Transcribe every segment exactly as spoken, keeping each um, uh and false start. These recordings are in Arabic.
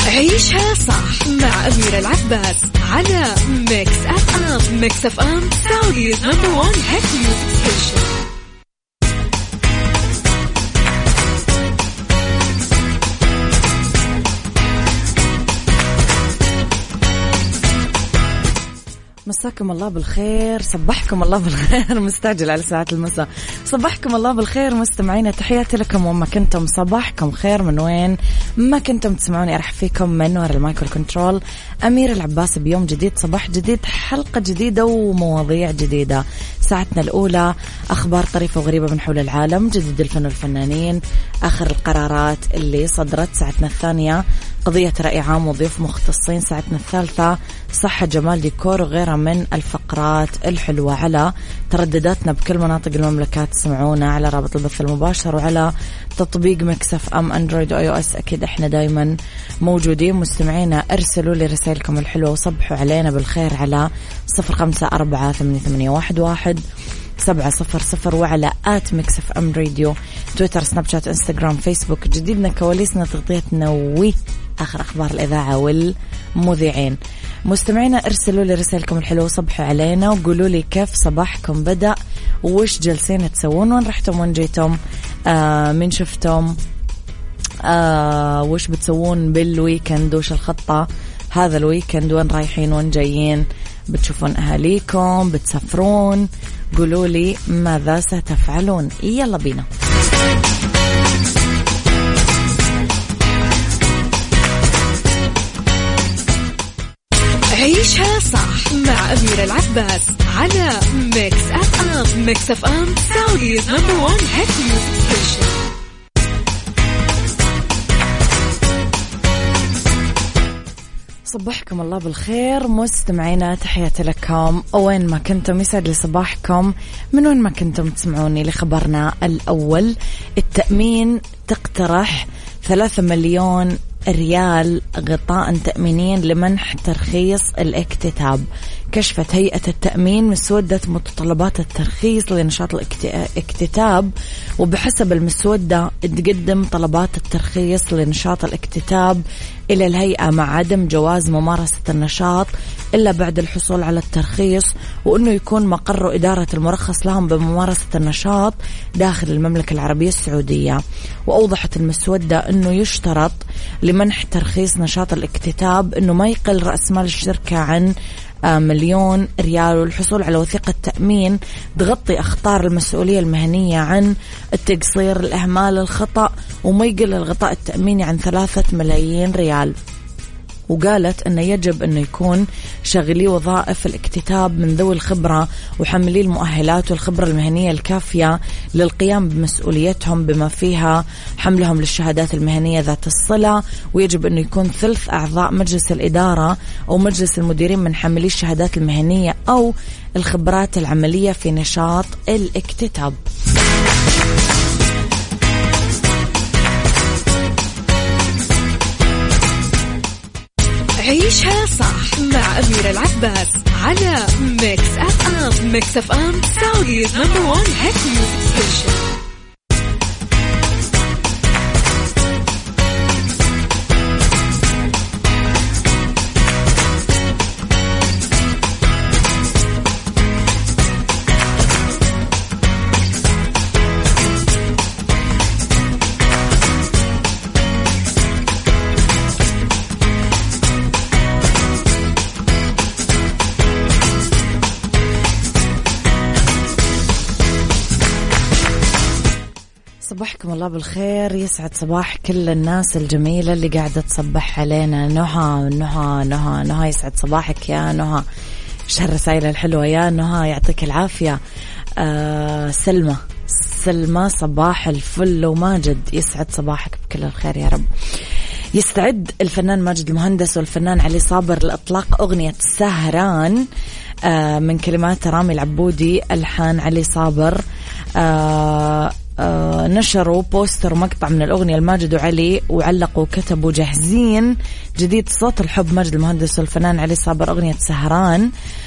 عيشها صح مع أميرة العباس على ميكس أف أم. ميكس أف أم سعوديز نمبر وان هيت ميوزك ستيشن. مساكم الله بالخير، صبحكم الله بالخير. مستعجل على ساعات المساء. صبحكم الله بالخير مستمعينا، تحياتي لكم وما كنتم. صباحكم خير من وين ما كنتم تسمعوني. أرحب فيكم من وراء المايكرو كنترول أمير العباس بيوم جديد، صباح جديد، حلقة جديدة ومواضيع جديدة. ساعتنا الأولى أخبار طريفة وغريبة من حول العالم، جديد الفن والفنانين، آخر القرارات اللي صدرت. ساعتنا الثانية قضية رأي عام وضيوف مختصين. ساعتنا الثالثة صحة جمال ديكور وغيرها من الفقرات الحلوة. على تردداتنا بكل مناطق المملكة تسمعونا على رابط البث المباشر وعلى تطبيق ميكس أف أم أندرويد وآي أو إس. أكيد إحنا دايما موجودين. مستمعينا ارسلوا لي رسائلكم الحلوة وصبحوا علينا بالخير على صفر خمسة أربعة ثمانية ثمانية واحد واحد سبعة صفر صفر وعلى آت ميكس أف أم راديو، تويتر، سناب شات، إنستغرام، فيسبوك. جديدنا، كواليسنا، تغطيتنا وي آخر أخبار الإذاعة والمذيعين. مستمعينا ارسلوا لي رسائلكم الحلوة وصبحوا علينا وقولوا لي كيف صباحكم بدأ، وش جالسين تسوون، وين رحتم، وين جيتم، آه من شفتم، آه وش بتسوون بالويكند، وش الخطة هذا الويكند، وين رايحين وين جايين، بتشوفون أهاليكم، بتسافرون، قولوا لي ماذا ستفعلون. يلا بينا. عيشها صح مع أميرة العباس على ميكس أف أم. ميكس أف أم سعوديز نمبر وان هيت ميوزك ستيشن. صبحكم الله بالخير مستمعينا، تحياتي لكم وين ما كنتم. يسعد لي صباحكم من وين ما كنتم تسمعوني. لخبرنا الأول، التأمين تقترح ثلاثة مليون ريال غطاء تأمينيا لمنح ترخيص الاكتتاب. كشفت هيئة التأمين مسودة متطلبات الترخيص لنشاط الاكتتاب، وبحسب المسودة تقدم طلبات الترخيص لنشاط الاكتتاب إلى الهيئة مع عدم جواز ممارسة النشاط إلا بعد الحصول على الترخيص، وأنه يكون مقر إدارة المرخص لهم بممارسة النشاط داخل المملكة العربية السعودية. وأوضحت المسودة أنه يشترط لمنح ترخيص نشاط الاكتتاب أنه ما يقل رأس مال الشركة عن مليون ريال، والحصول على وثيقة تأمين تغطي أخطار المسؤولية المهنية عن التقصير، الإهمال، الخطأ، وما يقل الغطاء التأميني عن ثلاثة ملايين ريال. وقالت أنه يجب أنه يكون شغلي وظائف الاكتتاب من ذوي الخبرة وحملي المؤهلات والخبرة المهنية الكافية للقيام بمسؤوليتهم بما فيها حملهم للشهادات المهنية ذات الصلة، ويجب أنه يكون ثلث أعضاء مجلس الإدارة أو مجلس المديرين من حملي الشهادات المهنية أو الخبرات العملية في نشاط الاكتتاب. عيشها صح مع أميرة العباس على ميكس أف أم. ميكس أف أم سعوديز نمبر وان هيت ميوزك ستيشن. صباحكم الله بالخير، يسعد صباح كل الناس الجميلة اللي قاعدة تصبح علينا. نهى نهى نهى نهى يسعد صباحك يا نهى، شهر الرسائل الحلوة يا نهى، يعطيك العافية. آه سلمى سلمى صباح الفل، وماجد يسعد صباحك بكل الخير يا رب. يستعد الفنان ماجد المهندس والفنان علي صابر لإطلاق أغنية سهران آه من كلمات رامي العبودي، ألحان علي صابر. آه آه نشروا بوستر ومقطع من الأغنية الماجد وعلي، وعلقوا كتبوا جاهزين جديد صوت الحب ماجد المهندس والفنان علي صابر أغنية سهران.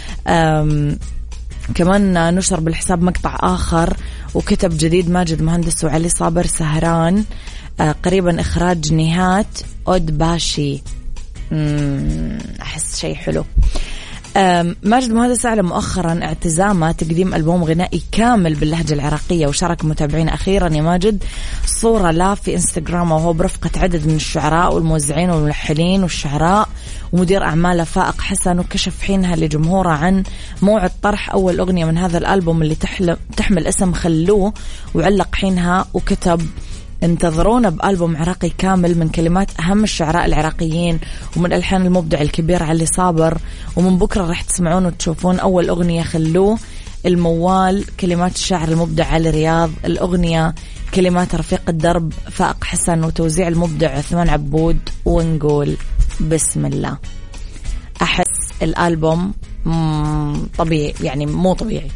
كمان نشر بالحساب مقطع آخر وكتب جديد ماجد المهندس وعلي صابر سهران، آه قريبا إخراج نهات أود باشي. أحس شيء حلو. ماجد مهندس أعلن مؤخرا اعتزامه تقديم ألبوم غنائي كامل باللهجة العراقية، وشارك متابعين أخيرا يا ماجد صورة لا في انستغرام وهو برفقة عدد من الشعراء والموزعين والملحنين والشعراء ومدير أعماله فائق حسن، وكشف حينها لجمهوره عن موعد طرح أول أغنية من هذا الألبوم اللي تحمل اسم خلوه، وعلق حينها وكتب انتظرونا بألبوم عراقي كامل من كلمات أهم الشعراء العراقيين ومن ألحان المبدع الكبير علي صابر، ومن بكرة رح تسمعون وتشوفون أول أغنية خلوه الموال كلمات الشاعر المبدع علي رياض، الأغنية كلمات رفيق الدرب فائق حسن وتوزيع المبدع عثمان عبود، ونقول بسم الله. أحس الألبوم طبيعي، يعني مو طبيعي.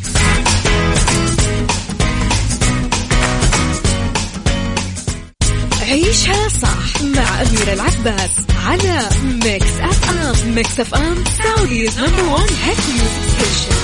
عيشها صح مع أميرة العباس على ميكس أف أم. ميكس أف أم سعوديز نمبر وان هيت ميوزك ستيشن.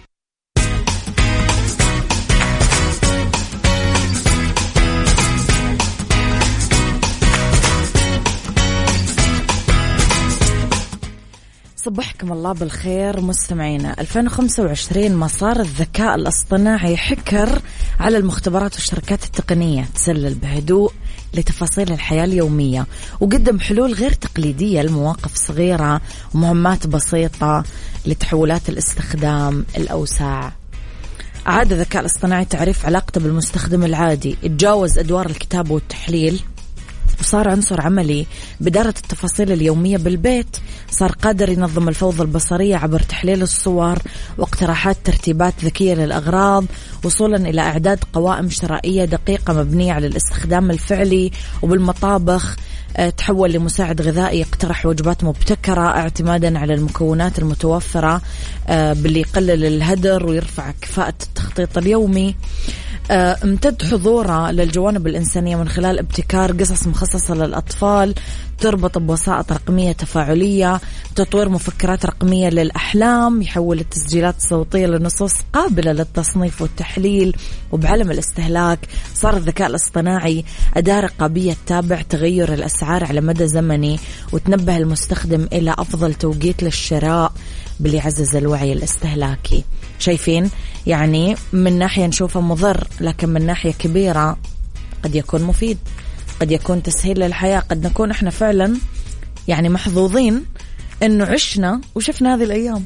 صبحكم الله بالخير مستمعينا. ألفين وخمسة وعشرين مسار الذكاء الاصطناعي حكر على المختبرات والشركات التقنية، تسلل بهدوء لتفاصيل الحياة اليومية وقدم حلول غير تقليدية لمواقف صغيرة ومهمات بسيطة لتحولات الاستخدام الأوسع. أعاد الذكاء الاصطناعي تعريف علاقته بالمستخدم العادي، تجاوز أدوار الكتابة والتحليل وصار عنصر عملي بإدارة التفاصيل اليومية بالبيت، صار قادر ينظم الفوضى البصرية عبر تحليل الصور واقتراحات ترتيبات ذكية للأغراض، وصولا إلى إعداد قوائم شرائية دقيقة مبنية على الاستخدام الفعلي، وبالمطابخ تحول لمساعد غذائي يقترح وجبات مبتكرة اعتمادا على المكونات المتوفرة باللي يقلل الهدر ويرفع كفاءة التخطيط اليومي. امتد حضوره للجوانب الإنسانية من خلال ابتكار قصص مخصصة للأطفال تربط بوسائط رقمية تفاعلية، تطوير مفكرات رقمية للأحلام، يحول التسجيلات الصوتية لنصوص قابلة للتصنيف والتحليل. وبعلم الاستهلاك صار الذكاء الاصطناعي أداة رقابية تتابع تغير الأسعار على مدى زمني وتنبه المستخدم إلى أفضل توقيت للشراء باللي يعزز الوعي الاستهلاكي. شايفين؟ يعني من ناحية نشوفه مضر، لكن من ناحية كبيرة قد يكون مفيد، قد يكون تسهيل للحياة، قد نكون احنا فعلا يعني محظوظين انه عشنا وشفنا هذه الأيام.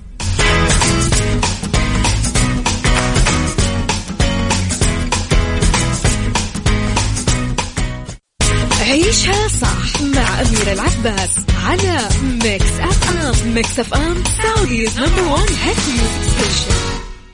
عيشها صح مع أميرة العباس على ميكس أف أم. ميكس أف أم سعوديز نمبر وان هيت ميوزك ستيشن.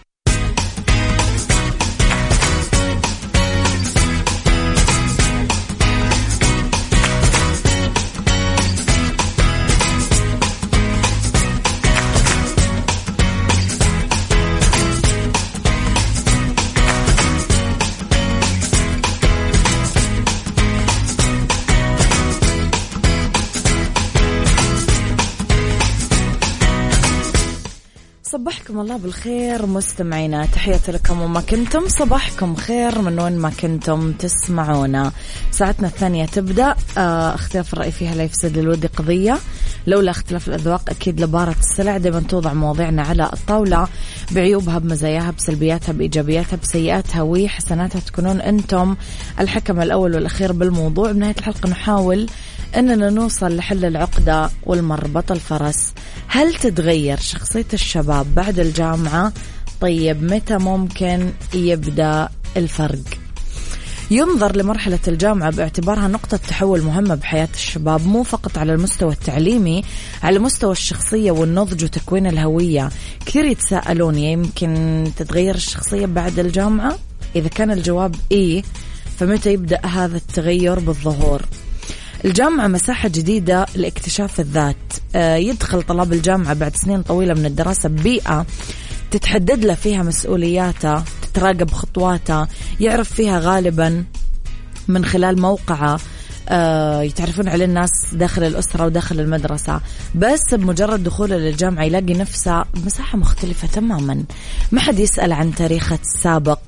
صبحكم الله بالخير مستمعينا، تحياتي لكم وما كنتم، صباحكم خير من وين ما كنتم تسمعونا. ساعتنا الثانية تبدأ. آه اختلاف الرأي فيها لا يفسد للود قضية، لولا اختلاف الأذواق أكيد لبارة السلع. دائما توضع مواضيعنا على الطاولة بعيوبها بمزاياها بسلبياتها بإيجابياتها بسيئاتها وحسناتها، تكونون أنتم الحكم الأول والأخير بالموضوع. بنهاية الحلقة نحاول أننا نوصل لحل العقدة والمربط الفرس. هل تتغير شخصية الشباب بعد الجامعة؟ طيب متى ممكن يبدأ الفرق؟ ينظر لمرحلة الجامعة باعتبارها نقطة تحول مهمة بحياة الشباب، مو فقط على المستوى التعليمي، على مستوى الشخصية والنضج وتكوين الهوية. كثير يتساءلون يمكن تتغير الشخصية بعد الجامعة؟ إذا كان الجواب إيه، فمتى يبدأ هذا التغير بالظهور؟ الجامعة مساحة جديدة لاكتشاف الذات. يدخل طلاب الجامعة بعد سنين طويلة من الدراسة ببيئة تتحدد له فيها مسؤولياته، تتراقب خطواته، يعرف فيها غالبا من خلال موقعه، يتعرفون على الناس داخل الأسرة وداخل المدرسة. بس بمجرد دخوله للجامعة يلاقي نفسه بمساحة مختلفة تماما، ما حد يسأل عن تاريخه السابق،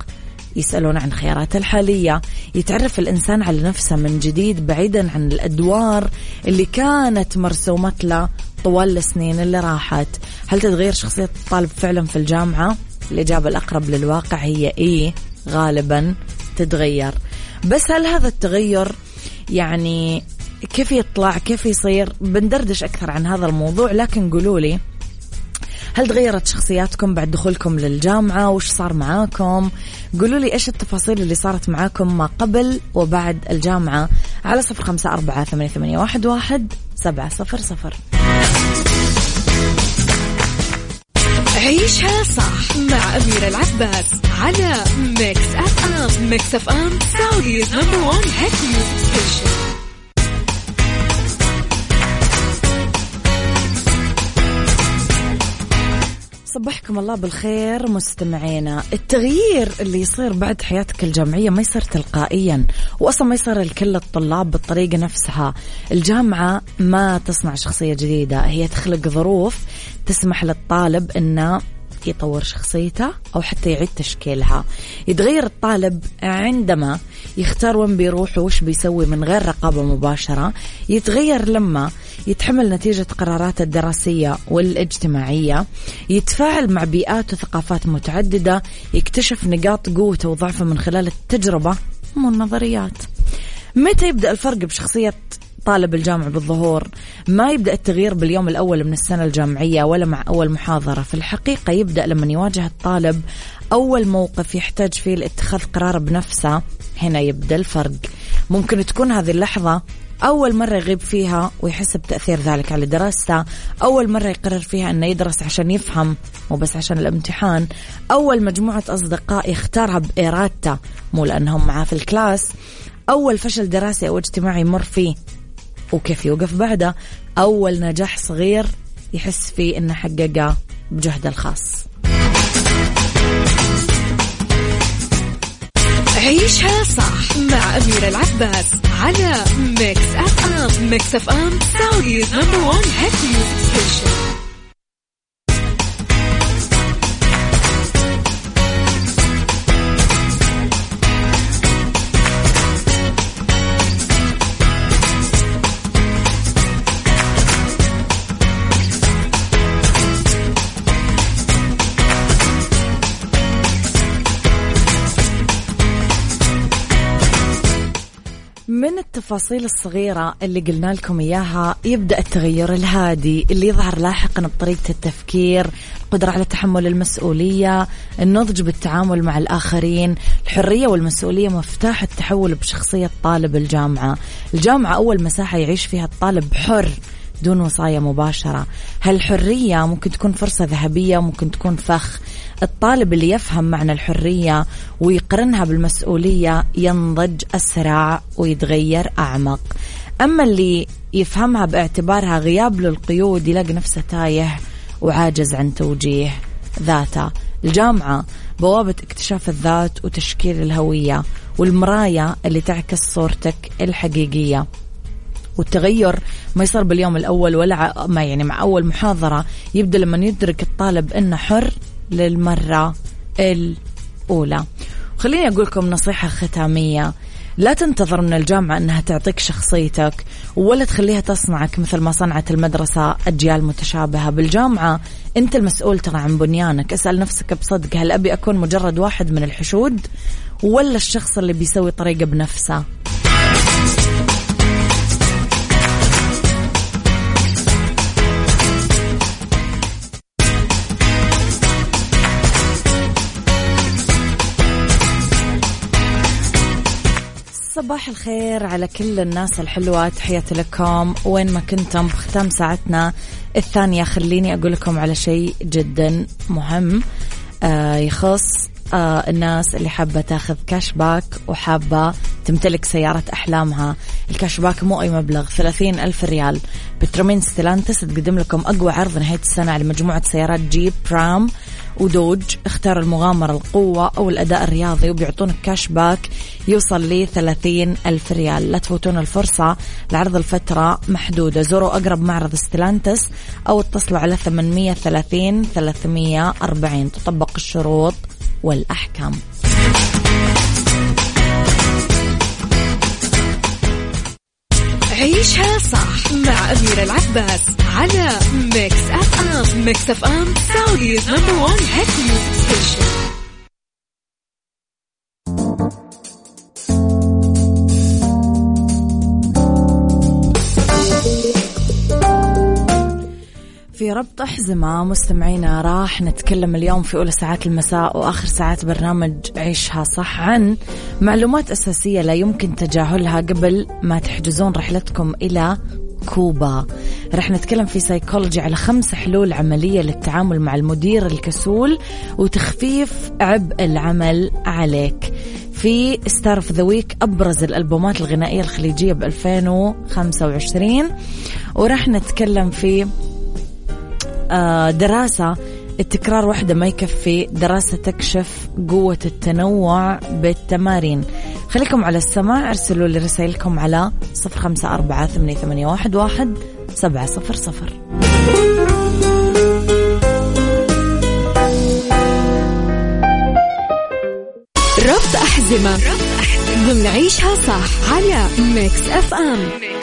يسألون عن خياراته الحالية، يتعرف الإنسان على نفسه من جديد بعيدا عن الأدوار اللي كانت مرسومت له طوال السنين اللي راحت. هل تتغير شخصية الطالب فعلا في الجامعة؟ الإجابة الأقرب للواقع هي إيه، غالبا تتغير. بس هل هذا التغير يعني كيف يطلع، كيف يصير؟ بندردش أكثر عن هذا الموضوع، لكن قولوا لي هل تغيرت شخصياتكم بعد دخولكم للجامعة؟ وش صار معاكم؟ قولوا لي إيش التفاصيل اللي صارت معاكم ما قبل وبعد الجامعة على صفر خمسة أربعة ثمانية ثمانية واحد واحد سبعة صفر صفر. عيشها صح مع أميرة العباس على ميكس أف أم. ميكس أف أم سعوديز نمبر وان هيت ميوزك ستيشن. صبحكم الله بالخير مستمعينا. التغيير اللي يصير بعد حياتك الجامعية ما يصير تلقائيا، وأصلا ما يصير لكل الطلاب بالطريقة نفسها. الجامعة ما تصنع شخصية جديدة، هي تخلق ظروف تسمح للطالب أنه يطور شخصيته أو حتى يعيد تشكيلها. يتغير الطالب عندما يختار وين بيروح وش بيسوي من غير رقابة مباشرة. يتغير لما يتحمل نتيجة قراراته الدراسية والاجتماعية، يتفاعل مع بيئات وثقافات متعددة، يكتشف نقاط قوته وضعفه من خلال التجربة مو النظريات. متى يبدأ الفرق بشخصية طالب الجامعة بالظهور؟ ما يبدأ التغيير باليوم الأول من السنة الجامعية ولا مع أول محاضرة. في الحقيقة يبدأ لما يواجه الطالب أول موقف يحتاج فيه لاتخاذ قرار بنفسه. هنا يبدأ الفرق. ممكن تكون هذه اللحظة أول مرة يغيب فيها ويحس بتأثير ذلك على دراسته، أول مرة يقرر فيها أنه يدرس عشان يفهم مو بس عشان الامتحان، أول مجموعة أصدقاء يختارها بإرادته مو لأنهم معاه في الكلاس، أول فشل دراسي أو اجتماعي يمر فيه وكيف يوقف بعده، أول نجاح صغير يحس فيه إنه حققه بجهده الخاص. عيشها صح مع أميرة العباس على ميكس أف أم. ميكس أف أم سعوديز نمبر وان هيت ميوزك ستيشن. من التفاصيل الصغيرة اللي قلنا لكم إياها يبدأ التغير الهادي اللي يظهر لاحقا بطريقة التفكير، القدرة على تحمل المسؤولية، النضج بالتعامل مع الآخرين. الحرية والمسؤولية مفتاح التحول بشخصية طالب الجامعة. الجامعة أول مساحة يعيش فيها الطالب حر دون وصاية مباشرة. هالحرية ممكن تكون فرصة ذهبية، ممكن تكون فخ. الطالب اللي يفهم معنى الحرية ويقرنها بالمسؤولية ينضج أسرع ويتغير أعمق. أما اللي يفهمها باعتبارها غياب للقيود يلاقي نفسه تايه وعاجز عن توجيه ذاته. الجامعة بوابة اكتشاف الذات وتشكيل الهوية، والمراية اللي تعكس صورتك الحقيقية. والتغير ما يصير باليوم الأول ولا ما يعني مع أول محاضرة، يبدأ لما يدرك الطالب إنه حر للمرة الأولى. خليني أقول لكم نصيحة ختامية: لا تنتظر من الجامعة أنها تعطيك شخصيتك ولا تخليها تصنعك مثل ما صنعت المدرسة أجيال متشابهة. بالجامعة أنت المسؤول ترى عن بنيانك. اسأل نفسك بصدق: هل أبي أكون مجرد واحد من الحشود ولا الشخص اللي بيسوي طريقة بنفسه؟ صباح الخير على كل الناس الحلوة، تحياتي لكم وين ما كنتم. بختام ساعتنا الثانية خليني أقول لكم على شيء جدا مهم آه يخص آه الناس اللي حابة تاخذ كاشباك وحابة تمتلك سيارة أحلامها. الكاشباك مو أي مبلغ، ثلاثين ألف ريال. بترومين ستيلانتس تقدم لكم أقوى عرض نهاية السنة على مجموعة سيارات جيب، برام ودوج. اختار المغامرة، القوة أو الأداء الرياضي وبيعطونك كاشباك يوصل لي ثلاثين ألف ريال. لا تفوتون الفرصة، العرض الفترة محدودة. زوروا أقرب معرض ستيلانتس أو اتصلوا على ثمانمية وثلاثين ثلاثمية وأربعين. تطبق الشروط والأحكام. عيشها صح مع أميرة العباس على ميكس أف أم. ميكس أف أم سعوديز نمبر وان هيت ميوزك ستيشن. في ربط أحزمة مستمعينا راح نتكلم اليوم في أولى ساعات المساء وآخر ساعات برنامج عيشها صح عن معلومات أساسية لا يمكن تجاهلها قبل ما تحجزون رحلتكم إلى كوبا. رح نتكلم في سايكولوجي على خمس حلول عملية للتعامل مع المدير الكسول وتخفيف عبء العمل عليك. في ستار اوف ذا ويك أبرز الألبومات الغنائية الخليجية ب ألفين وخمسة وعشرين، ورح نتكلم في دراسة التكرار وحدة ما يكفي، دراسة تكشف قوة التنوع بالتمارين. خليكم على السماع، ارسلوا لي رسائلكم على صفر خمسة أربعة ثمانية ثمانية واحد واحد سبعة صفر صفر. ربط أحزمة ضمن عيشها صح على ميكس أف أم.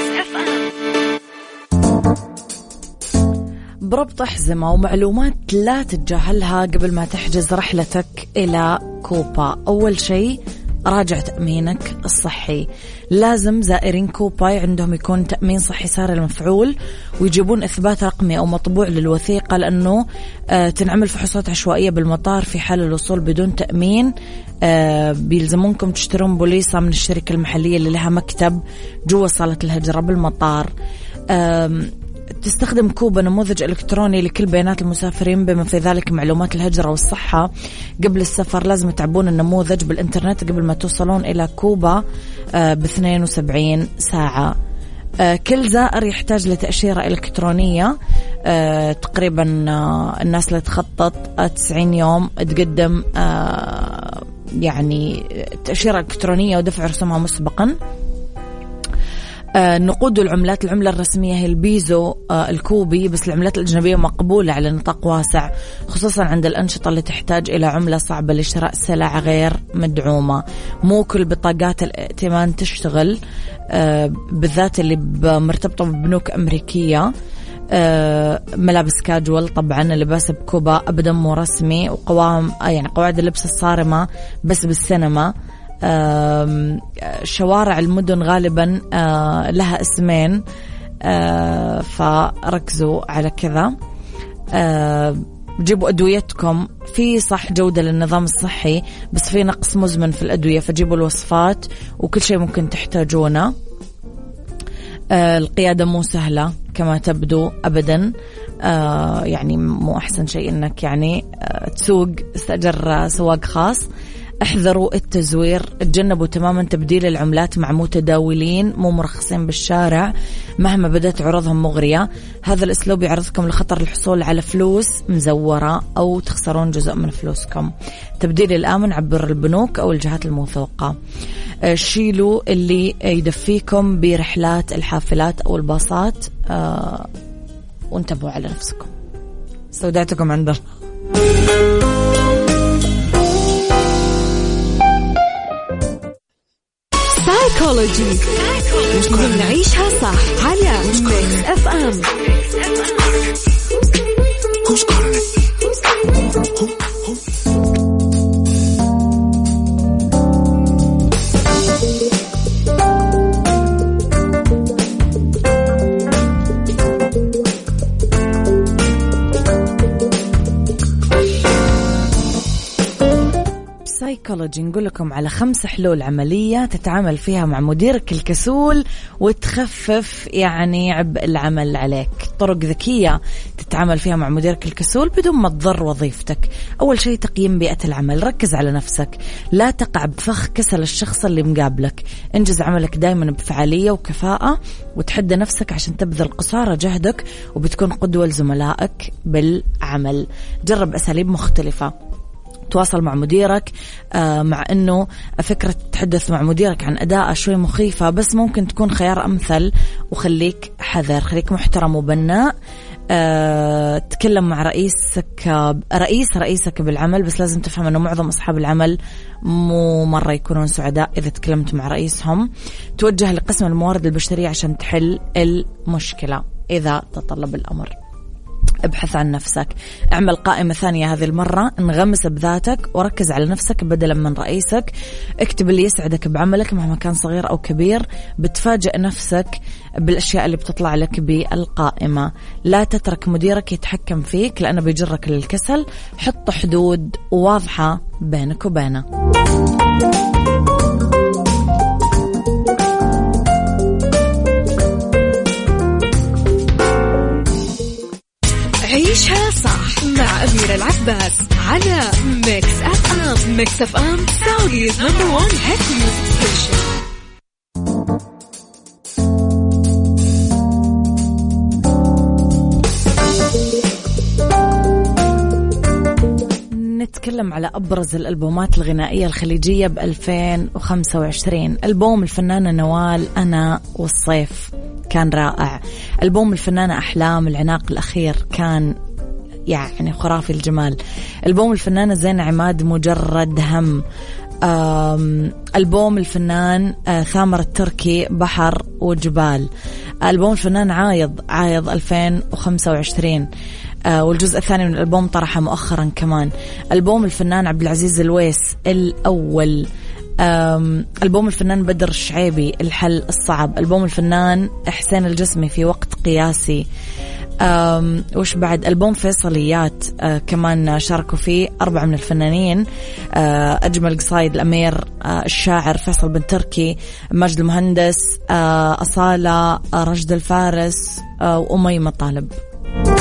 بربط أحزمة ومعلومات لا تتجاهلها قبل ما تحجز رحلتك إلى كوبا. أول شيء راجع تأمينك الصحي. لازم زائرين كوبا عندهم يكون تأمين صحي سار المفعول ويجيبون إثبات رقمي أو مطبوع للوثيقة، لأنه آه تنعمل فحوصات عشوائية بالمطار في حال الوصول بدون تأمين. آه بيلزمونكم تشترون بوليصة من الشركة المحلية اللي لها مكتب جوا صالة الهجرة بالمطار. آه تستخدم كوبا نموذج إلكتروني لكل بيانات المسافرين بما في ذلك معلومات الهجرة والصحة. قبل السفر لازم تعبون النموذج بالإنترنت قبل ما توصلون إلى كوبا ب اثنين وسبعين ساعة. كل زائر يحتاج لتأشيرة إلكترونية. تقريبا الناس اللي تخطط تسعين يوم تقدم يعني تأشيرة إلكترونية ودفع رسومها مسبقا. النقود والعملات، العملة الرسمية هي البيزو الكوبي، بس العملات الأجنبية مقبولة على نطاق واسع خصوصا عند الأنشطة اللي تحتاج إلى عملة صعبة لشراء سلع غير مدعومة. مو كل بطاقات الائتمان تشتغل، بالذات اللي مرتبطة ببنوك أمريكية. ملابس كاجوال طبعا، اللباس بكوبا أبدا مو رسمي، وقوام يعني قواعد اللبس الصارمة بس بالسينما. شوارع المدن غالبا لها اسمين، فركزوا على كذا. جيبوا أدويتكم، في صح جودة للنظام الصحي بس في نقص مزمن في الأدوية، فجيبوا الوصفات وكل شيء ممكن تحتاجونه. القيادة مو سهلة كما تبدو أبدا، يعني مو أحسن شيء إنك يعني تسوق، استأجر سواق خاص. احذروا التزوير، تجنبوا تماما تبديل العملات مع متداولين مو مرخصين بالشارع مهما بدت عروضهم مغرية. هذا الاسلوب يعرضكم لخطر الحصول على فلوس مزورة او تخسرون جزء من فلوسكم. تبديل الآمن عبر البنوك او الجهات الموثوقة. شيلوا اللي يدفيكم برحلات الحافلات او الباصات، أه وانتبهوا على نفسكم. استودعتكم عند الله. سايكولوجي نعيشها صح على ميكس أف أم. سايكولوجي نقول لكم على خمس حلول عملية تتعامل فيها مع مديرك الكسول وتخفف يعني عبء العمل عليك. طرق ذكية تتعامل فيها مع مديرك الكسول بدون ما تضر وظيفتك. أول شيء تقييم بيئة العمل، ركز على نفسك، لا تقع بفخ كسل الشخص اللي مقابلك. انجز عملك دايما بفعالية وكفاءة وتحدى نفسك عشان تبذل قصارى جهدك وبتكون قدوة لزملائك بالعمل. جرب أساليب مختلفة، تواصل مع مديرك، آه مع أنه فكرة تحدث مع مديرك عن أداءه شوي مخيفة، بس ممكن تكون خيار أمثل. وخليك حذر، خليك محترم وبناء. أه، تكلم مع رئيسك رئيس رئيسك بالعمل، بس لازم تفهم أنه معظم أصحاب العمل مو مرة يكونون سعداء إذا تكلمت مع رئيسهم. توجه لقسم الموارد البشرية عشان تحل المشكلة إذا تطلب الأمر. ابحث عن نفسك، اعمل قائمة ثانية هذه المرة، انغمس بذاتك وركز على نفسك بدلا من رئيسك. اكتب اللي يسعدك بعملك مهما كان صغير أو كبير. بتفاجئ نفسك بالأشياء اللي بتطلع لك بالقائمة. لا تترك مديرك يتحكم فيك لأنه بيجرك للكسل. حط حدود واضحة بينك وبينه. عيشها صح مع أميرة العباس على ميكس أف أم. ميكس أف أم سعوديز نمبر وان هيت ميوزك ستيشن. نتكلم على أبرز الألبومات الغنائية الخليجية بألفين وخمسة وعشرين. ألبوم الفنانة نوال أنا والصيف كان رائع. ألبوم الفنانة أحلام العناق الأخير كان يعني خرافي الجمال. ألبوم الفنانة زين عماد مجرد هم. ألبوم الفنان ثامر التركي بحر وجبال. ألبوم الفنان عايض عايض ألفين وخمسة وعشرين، والجزء الثاني من الألبوم طرحه مؤخرا كمان. ألبوم الفنان عبد العزيز الويس الأول. ألبوم الفنان بدر الشعيبي الحل الصعب. ألبوم الفنان حسين الجسمي في وقت قياسي. وش بعد؟ ألبوم فيصليات أه كمان شاركوا فيه أربعة من الفنانين. أه أجمل قصايد الأمير أه الشاعر فيصل بن تركي، ماجد المهندس، أه أصالة، أه رشد الفارس، أه وأميمة طالب.